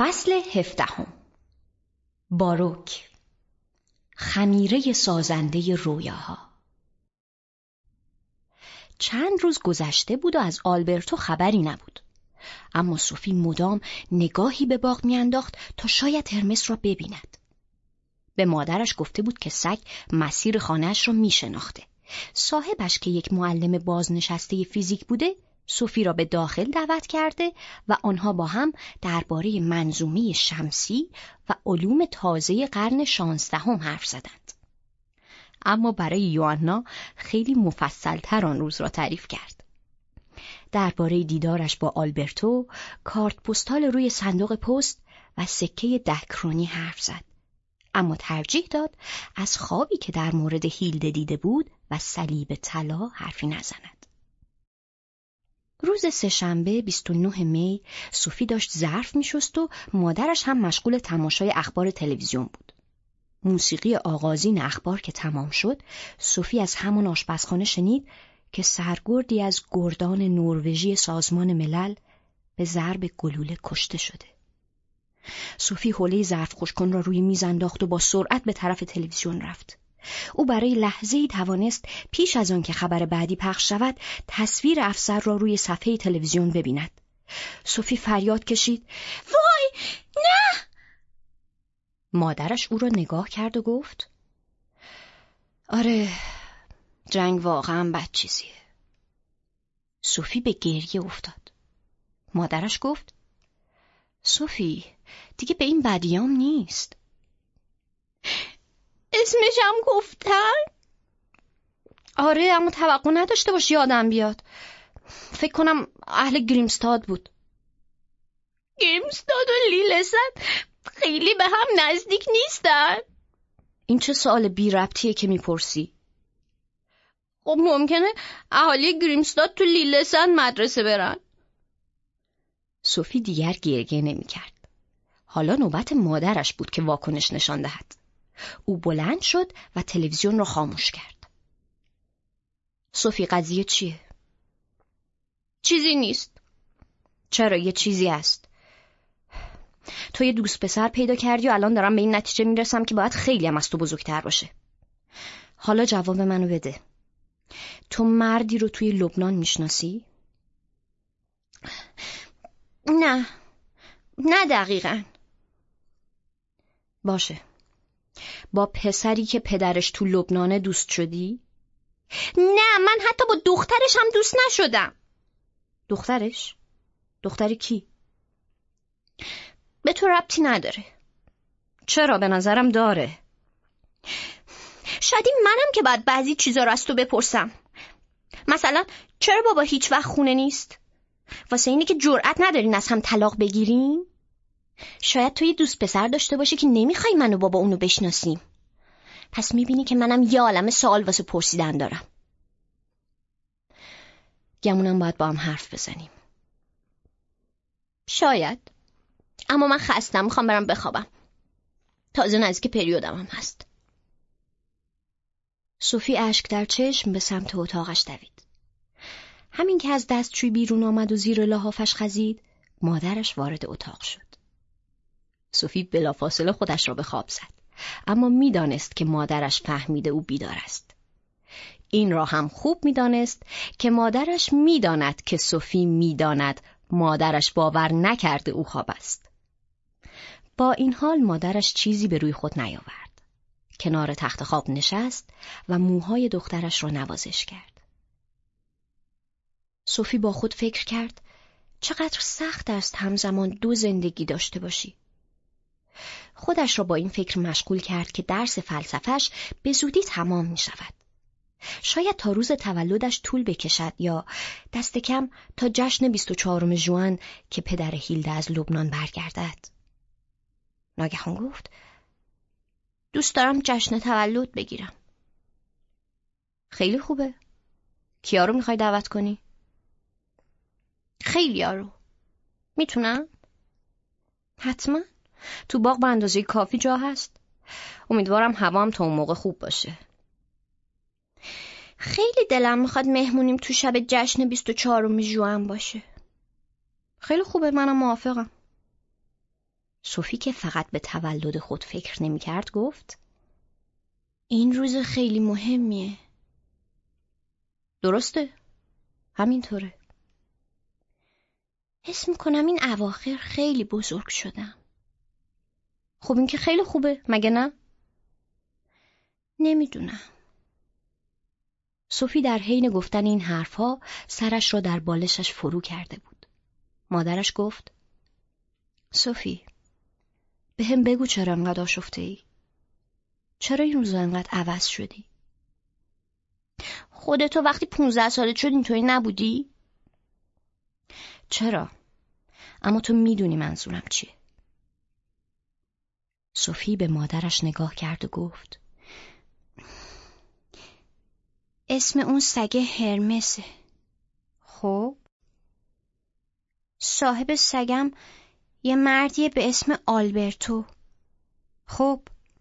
فصل 17. باروک، خمیره سازنده رویاها. چند روز گذشته بود و از آلبرتو خبری نبود، اما سوفی مدام نگاهی به باغ میانداخت تا شاید هرمس را ببیند. به مادرش گفته بود که سگ مسیر خانه‌اش را میشناخته. صاحبش که یک معلم بازنشسته فیزیک بوده، سوفی را به داخل دعوت کرده و آنها با هم درباره منظومه شمسی و علوم تازه قرن 16 حرف زدند. اما برای یوآنا خیلی مفصل‌تر آن روز را تعریف کرد. درباره دیدارش با آلبرتو، کارت پستال روی صندوق پست و سکه 10 کرونی حرف زد. اما ترجیح داد از خوابی که در مورد هیلده دیده بود و صلیب طلا حرفی نزند. روز سه‌شنبه 29 می سوفی داشت ظرف می‌شست و مادرش هم مشغول تماشای اخبار تلویزیون بود. موسیقی آغازین اخبار که تمام شد، سوفی از همان آشپزخانه شنید که سرگردی از گردان نروژی سازمان ملل به ضرب گلوله کشته شده. سوفی حوله ظرف خوشکن را روی میز انداخت و با سرعت به طرف تلویزیون رفت. او برای لحظه‌ای توانست پیش از آن که خبر بعدی پخش شود تصویر افسر را روی صفحه تلویزیون ببیند. سوفی فریاد کشید: وای، نه! مادرش او را نگاه کرد و گفت: آره، جنگ واقعا بد چیزیه. سوفی به گریه افتاد. مادرش گفت: سوفی، دیگه به این بدیام نیست. اسمش هم گفتن؟ آره، اما توقع نداشته باش یادم بیاد. فکر کنم اهل گریمستاد بود. گریمستاد و لیلسن خیلی به هم نزدیک نیستن؟ این چه سوال بی ربطیه که میپرسی؟ خب ممکنه اهالی گریمستاد تو لیلسن مدرسه برن. سوفی دیگر گریه نمی‌کرد. حالا نوبت مادرش بود که واکنش نشان دهد. او بلند شد و تلویزیون را خاموش کرد. سوفی، قضیه چیه؟ چیزی نیست. چرا؟ یه چیزی هست. تو یه دوست پسر پیدا کردی و الان دارم به این نتیجه میرسم که باید خیلی هم از تو بزرگتر باشه. حالا جواب منو بده. تو مردی رو توی لبنان میشناسی؟ نه دقیقاً. باشه. با پسری که پدرش تو لبنان دوست شدی؟ نه، من حتی با دخترش هم دوست نشدم. دخترش؟ دختری کی؟ به تو ربطی نداره. چرا؟ به نظرم داره. شاید منم که باید بعضی چیزا رو از تو بپرسم. مثلا چرا بابا هیچ وقت خونه نیست؟ واسه اینی که جرئت ندارین از هم طلاق بگیرین؟ شاید تو یه دوست پسر داشته باشی که نمیخوای منو بابا اونو بشناسیم. پس میبینی که منم یه عالمه سوال واسه پرسیدن دارم. گمونم باید با هم حرف بزنیم. شاید. اما من خستم، میخوام برم بخوابم. تازه نزدیک پریودم هم هست. سوفی اشک در چشم به سمت اتاقش دوید. همین که از دستشویی بیرون آمد و زیر لحافش خزید، مادرش وارد اتاق شد. سوفی بلافاصله خودش را به خواب زد، اما میدانست که مادرش فهمیده او بیدار است. این را هم خوب میدانست که مادرش میداند که سوفی میداند مادرش باور نکرده او خواب است. با این حال مادرش چیزی به روی خود نیاورد. کنار تخت خواب نشست و موهای دخترش را نوازش کرد. سوفی با خود فکر کرد چقدر سخت است همزمان دو زندگی داشته باشی. خودش را با این فکر مشغول کرد که درس فلسفه‌اش به زودی تمام می شود. شاید تا روز تولدش طول بکشد یا دست کم تا جشن 24 ژوئن که پدر هیلده از لبنان برگردد. ناگهان گفت: دوست دارم جشن تولد بگیرم. خیلی خوبه. کیا رو میخوای دعوت کنی؟ خیلی ها رو. میتونم؟ حتما. تو باغ به اندازه کافی جا هست. امیدوارم هوام تا اون موقع خوب باشه. خیلی دلم میخواد مهمونیم تو شب جشن 24 ژوئن باشه. خیلی خوبه، منم موافقم. سوفی که فقط به تولد خود فکر نمی کرد گفت این روز خیلی مهمیه. درسته، همینطوره. حس میکنم این اواخر خیلی بزرگ شدم. خب این که خیلی خوبه، مگه نه؟ نمیدونم. سوفی در حین گفتن این حرفها سرش را در بالشش فرو کرده بود. مادرش گفت سوفی، به هم بگو چرا انقدر آشفته ای؟ چرا این روزا انقدر عوض شدی؟ خودتو وقتی 15 سالت شد اینطوری نبودی؟ چرا؟ اما تو میدونی منظورم چیه. سوفی به مادرش نگاه کرد و گفت اسم اون سگ هرمسه. خب؟ صاحب سگم یه مردیه به اسم آلبرتو. خب؟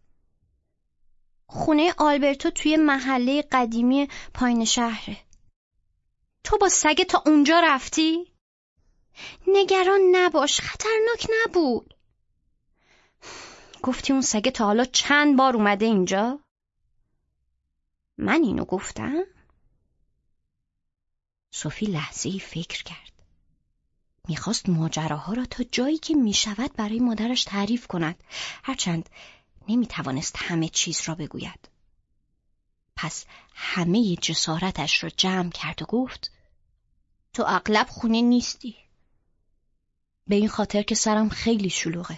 خونه آلبرتو توی محله قدیمی پایین شهره. تو با سگ تا اونجا رفتی؟ نگران نباش، خطرناک نبود. گفتی اون سگ تا حالا چند بار اومده اینجا؟ من اینو گفتم؟ سوفی لحظه‌ای فکر کرد. میخواست ماجراها را تا جایی که میشود برای مادرش تعریف کند، هرچند نمیتوانست همه چیز را بگوید. پس همه جسارتش را جمع کرد و گفت تو اغلب خونه نیستی. به این خاطر که سرم خیلی شلوغه.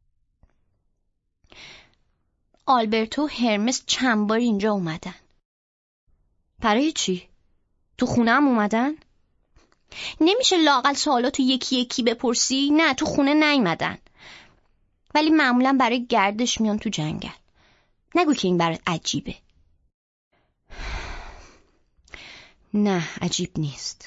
آلبرتو و هرمس چند بار اینجا اومدن. برای چی؟ تو خونه هم اومدن؟ نمیشه لااقل سوالاتو یکی یکی بپرسی؟ نه، تو خونه نیومدن. ولی معمولا برای گردش میان تو جنگل. نگو که این برات عجیبه. نه، عجیب نیست.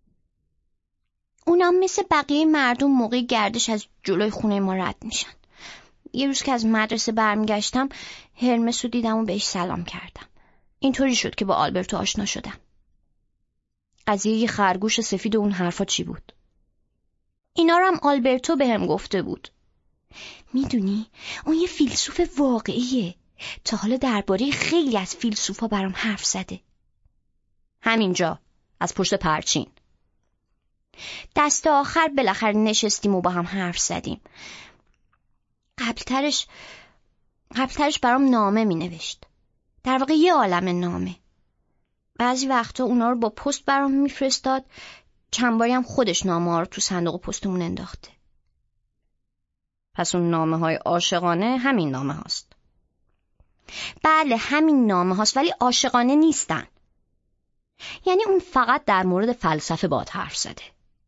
اونا مثل بقیه مردم موقع گردش از جلوی خونه ما رد میشن. یه روز که از مدرسه برمیگشتم هرمس رو دیدم و بهش سلام کردم. اینطوری شد که با آلبرتو آشنا شدم. قضیه خرگوش سفید و اون حرفا چی بود؟ اینا رو هم آلبرتو بهم گفته بود. میدونی اون یه فیلسوف واقعیه. تا حالا درباره خیلی از فیلسوفا برام حرف زده. همینجا از پشت پرچین. دست آخر بالاخره نشستیم و با هم حرف زدیم. قبلترش برام نامه می نوشت. در واقع یه عالم نامه. بعضی وقتا اونا رو با پست برام میفرستاد. چند باری هم خودش نامه ها رو تو صندوق پستمون انداخته. پس اون نامه های عاشقانه همین نامه هاست. بله همین نامه هاست، ولی عاشقانه نیستن. یعنی اون فقط در مورد فلسفه باهات حرف زده.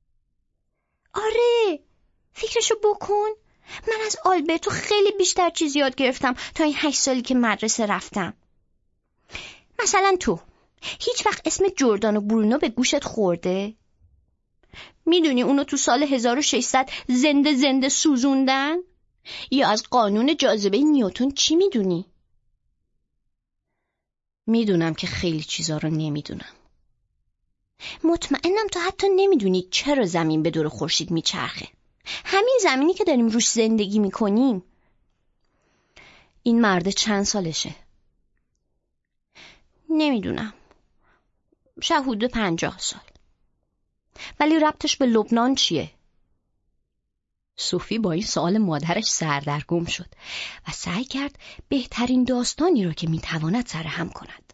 آره، فکرشو بکن. من از آلبرتو خیلی بیشتر چیز یاد گرفتم تا این 8 سالی که مدرسه رفتم. مثلا تو هیچ وقت اسم جردان و برونو به گوشت خورده؟ میدونی اونو تو سال 1600 زنده سوزوندن؟ یا از قانون جاذبه نیوتن چی میدونی؟ میدونم که خیلی چیزا رو نمیدونم. مطمئنم تو حتی نمیدونی چرا زمین به دور خورشید میچرخه. همین زمینی که داریم روش زندگی میکنیم. این مرد چند سالشه؟ نمیدونم. شاید حدود 50 سال. ولی ربطش به لبنان چیه؟ سوفی با این سوال مادرش سردرگم شد و سعی کرد بهترین داستانی رو که میتواند سرهم کند.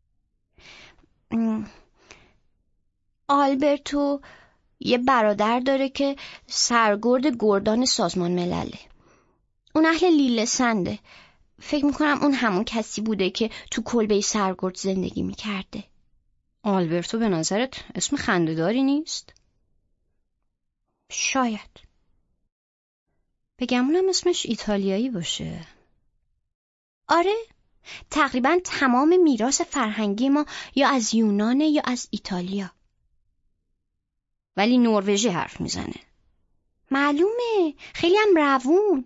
آلبرتو یه برادر داره که سرگرد گردان سازمان ملله. اون اهل لیلسنده. فکر میکنم اون همون کسی بوده که تو کلبه سرگرد زندگی میکرده. آلبرتو به نظرت اسم خنده‌داری نیست؟ شاید. بگمونم اسمش ایتالیایی باشه. آره، تقریبا تمام میراث فرهنگی ما یا از یونانه یا از ایتالیا. ولی نروژی حرف میزنه. معلومه، خیلی هم روون.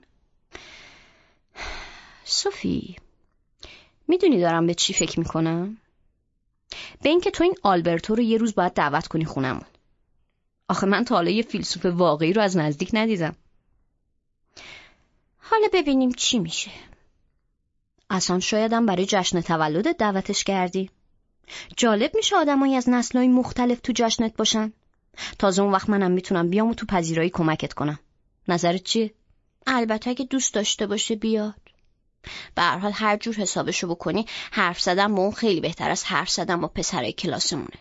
سوفی، میدونی دارم به چی فکر میکنم؟ به این که تو این آلبرتو رو یه روز باید دعوت کنی خونمون. آخه من تا حالا یه فیلسوف واقعی رو از نزدیک ندیدم. حالا ببینیم چی میشه. اصلا شایدم برای جشن تولدت دعوتش کردی. جالب میشه آدمایی از نسل‌های مختلف تو جشنت باشن. تازه اون وقت منم میتونم بیام و تو پذیرایی کمکت کنم. نظرت چیه؟ البته اگه دوست داشته باشه بیاد. به هر حال هر جور حسابشو بکنی حرف زدن با اون خیلی بهتر از حرف زدن با پسرای کلاسمونه.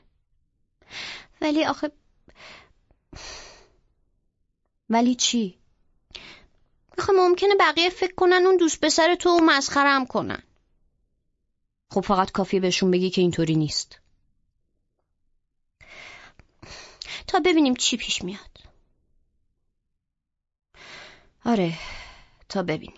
ولی چی؟ آخه ممکنه بقیه فکر کنن اون دوست پسر تو مسخره‌ام کنن. خب فقط کافیه بهشون بگی که اینطوری نیست. تا ببینیم چی پیش میاد. آره، تا ببینیم.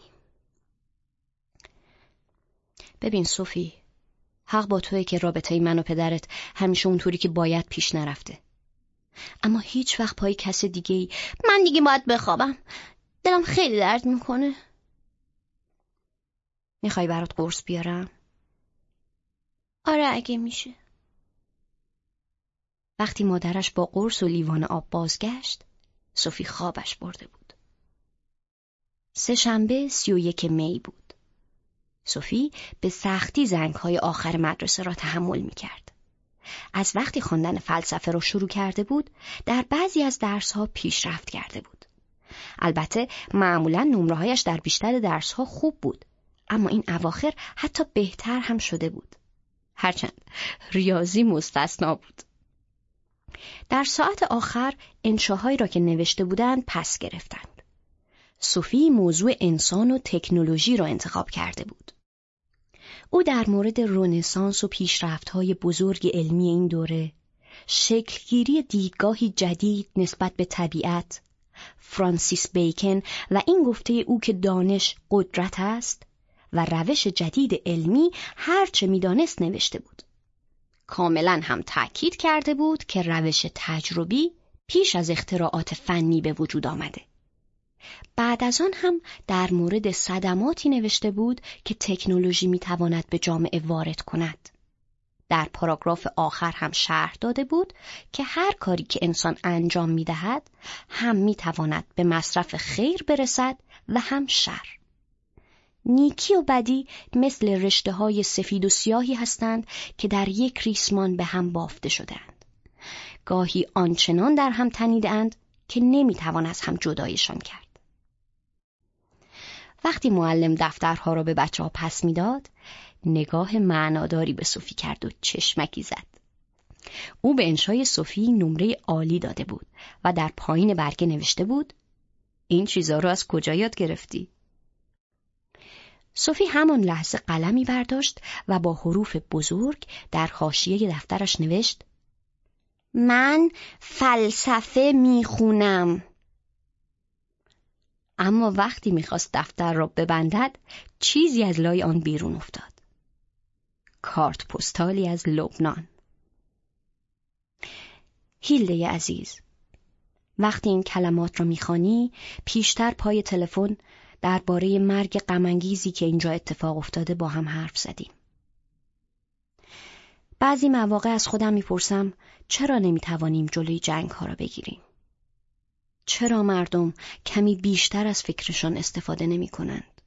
ببین صوفی، حق با توئه که رابطه من و پدرت همیشه اونطوری که باید پیش نرفته. اما هیچ وقت پای کس دیگه‌ای من دیگه باید بخوابم. دلم خیلی درد میکنه. میخوای برات قرص بیارم؟ آره اگه میشه. وقتی مادرش با قرص و لیوان آب بازگشت، صوفی خوابش برده بود. سه‌شنبه 31 می بود. صوفی به سختی زنگ‌های آخر مدرسه را تحمل می‌کرد. از وقتی خواندن فلسفه را شروع کرده بود، در بعضی از درس‌ها پیشرفت کرده بود. البته معمولاً نمره‌هایش در بیشتر درس‌ها خوب بود، اما این اواخر حتی بهتر هم شده بود. هرچند ریاضی مستثنا بود. در ساعت آخر انشاهایی را که نوشته بودند پس گرفتند. صوفی موضوع انسان و تکنولوژی را انتخاب کرده بود. او در مورد رنسانس و پیشرفت‌های بزرگ علمی این دوره، شکلگیری دیدگاهی جدید نسبت به طبیعت، فرانسیس بیکن و این گفته او که دانش قدرت است و روش جدید علمی هرچه می‌دانست نوشته بود. کاملاً هم تأکید کرده بود که روش تجربی پیش از اختراعات فنی به وجود آمده. بعد از آن هم در مورد صدماتی نوشته بود که تکنولوژی میتواند به جامعه وارد کند. در پاراگراف آخر هم شرح داده بود که هر کاری که انسان انجام میدهد هم میتواند به مصرف خیر برسد و هم شر. نیکی و بدی مثل رشته‌های سفید و سیاهی هستند که در یک ریسمان به هم بافته شده‌اند. گاهی آنچنان در هم تنیده‌اند که نمیتوان از هم جدایشان کرد. وقتی معلم دفترها را به بچه‌ها پس میداد، نگاه معناداری به صوفی کرد و چشمکی زد. او به انشای صوفی نمره عالی داده بود و در پایین برگه نوشته بود: این چیزا رو از کجا یاد گرفتی؟ صوفی همان لحظه قلمی برداشت و با حروف بزرگ در حاشیه دفترش نوشت: من فلسفه میخونم. اما وقتی میخواست دفتر را ببندد، چیزی از لای آن بیرون افتاد. کارت پستالی از لبنان. هیلده عزیز، وقتی این کلمات را میخوانی، پیشتر پای تلفن درباره مرگ غم‌انگیزی که اینجا اتفاق افتاده با هم حرف زدیم. بعضی مواقع از خودم میپرسم چرا نمیتوانیم جلوی جنگ ها را بگیریم؟ چرا مردم کمی بیشتر از فکرشان استفاده نمی کنند؟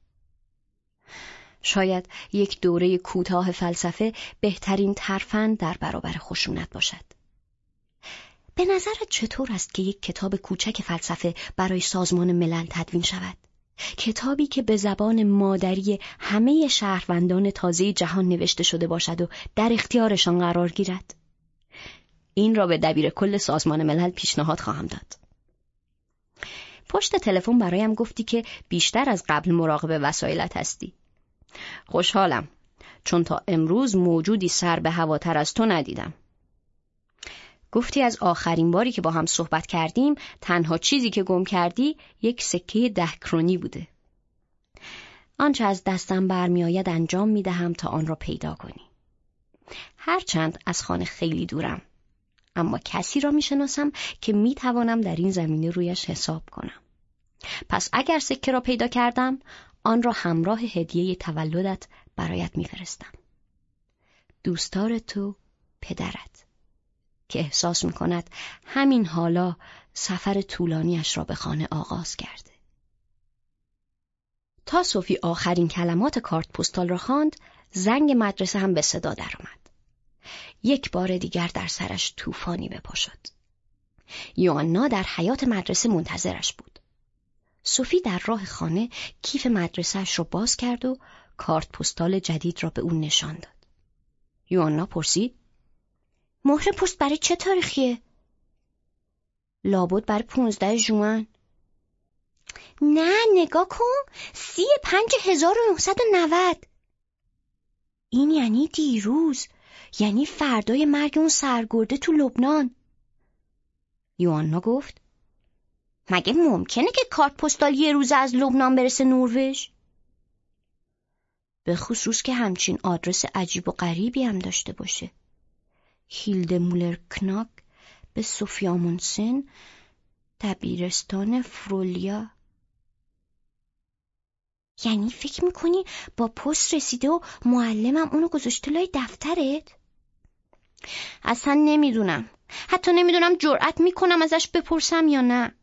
شاید یک دوره کوتاه فلسفه بهترین ترفند در برابر خشونت باشد. به نظرت چطور است که یک کتاب کوچک فلسفه برای سازمان ملل تدوین شود؟ کتابی که به زبان مادری همه شهروندان تازه جهان نوشته شده باشد و در اختیارشان قرار گیرد. این را به دبیر کل سازمان ملل پیشنهاد خواهم داد. پشت تلفن برایم گفتی که بیشتر از قبل مراقب وسایلت هستی. خوشحالم، چون تا امروز موجودی سر به هواتر از تو ندیدم. گفتی از آخرین باری که با هم صحبت کردیم تنها چیزی که گم کردی یک سکه 10 کرونی بوده. آنچه از دستم برمی آید انجام می دهم تا آن را پیدا کنی. هرچند از خانه خیلی دورم، اما کسی را می شناسم که می توانم در این زمینه رویش حساب کنم. پس اگر سکه را پیدا کردم، آن را همراه هدیه تولدت برایت می فرستم. دوستدار تو، پدرت، که احساس می کند همین حالا سفر طولانیش را به خانه آغاز کرده. تا سوفی آخرین کلمات کارت پستال را خواند، زنگ مدرسه هم به صدا درآمد. یک بار دیگر در سرش طوفانی بپا شد. یوآنا در حیاط مدرسه منتظرش بود. سوفی در راه خانه کیف مدرسه‌اش را باز کرد و کارت پستال جدید را به او نشان داد. یوآنا پرسید: مهر پست برای چه تاریخیه؟ لابد برای 15 ژوئن. نه، نگاه کن، 35,990. این یعنی دیروز، یعنی فردای مرگ اون سرگرده تو لبنان. یوآنا گفت: مگه ممکنه که کارت پستال یه روز از لبنان برسه نروژ؟ به خصوص که همچین آدرس عجیب و غریبی هم داشته باشه. هیلده مولر کناک به سوفی آمونسن، دبیرستان فرولیا. یعنی فکر میکنی با پست رسیده و معلمم اونو گذاشته لای دفترت؟ اصلا نمیدونم. حتی نمیدونم جرأت میکنم ازش بپرسم یا نه.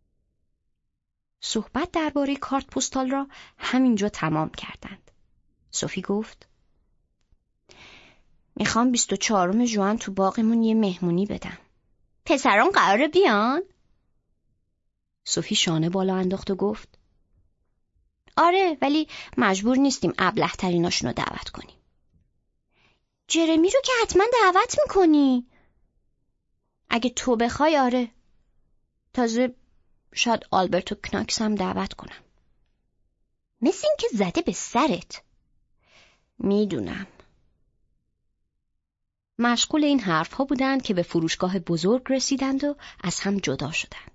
صحبت درباره کارت پستال را همینجا تمام کردند. سوفی گفت: میخوام 24 ژوئن تو باغمون یه مهمونی بدم. پسران قراره بیان؟ سوفی شانه بالا انداخت و گفت: آره، ولی مجبور نیستیم ابله‌تریناشون رو دعوت کنیم. جرمی رو که حتما دعوت میکنی. اگه تو بخوای آره. تازه شاید آلبرتو کناکس هم دعوت کنم. مثل این که زده به سرت. میدونم. مشغول این حرفها بودند که به فروشگاه بزرگ رسیدند و از هم جدا شدند.